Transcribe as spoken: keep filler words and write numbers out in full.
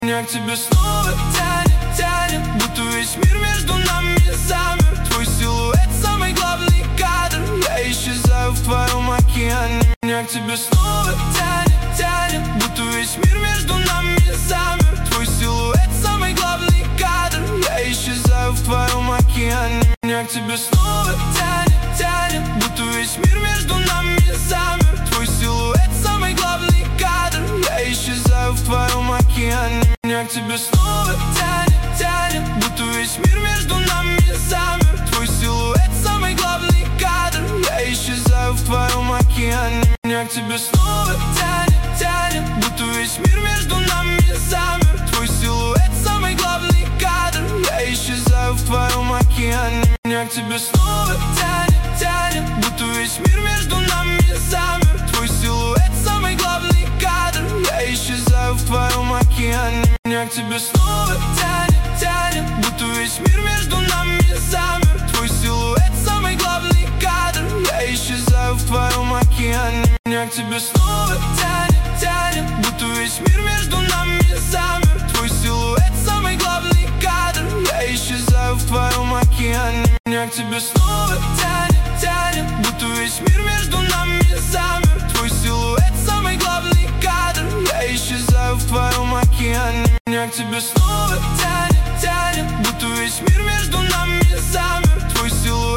Меня к тебе снова тянет, тянет, будто весь мир между нами замер. Твой силуэт самый главный кадр, я исчезаю в твоем океане. Меня к тебе снова тянет, тянет, будто весь мир между нами замер. Твой силуэт самый главный кадр, я исчезаю в твоем океане. Меня к тебе снова тянет, тянет, будто весь мир между нами замер. Твой силуэт самый главный кадр, я исчезаю в твоем океане. Меня к тебе снова тянет, тянет, будто весь мир между нами замер. Твой силуэт самый главный кадр, я исчезаю в твоем океане. Меня к тебе снова тянет, тянет, будто весь мир между нами замер. Твой силуэт самый главный кадр, я исчезаю в твоем океане. Меня к тебе снова тянет, тянет, будто весь мир между нами замер. Твой силуэт самый главный кадр, я исчезаю в твоем океане. Меня к тебе снова тянет, тянет, будто весь мир между нами замер. Твой силуэт самый главный кадр, я исчезаю в твоем океане. Меня к тебе снова тянет, тянет, будто весь мир между нами замер. Твой силуэт самый главный кадр, я исчезаю в твоем океане. Меня к тебе снова тянет, тянет, будто весь мир между нами замер. Твой силуэт самый главный кадр, я исчезаю в твоем океане. Меня к тебе снова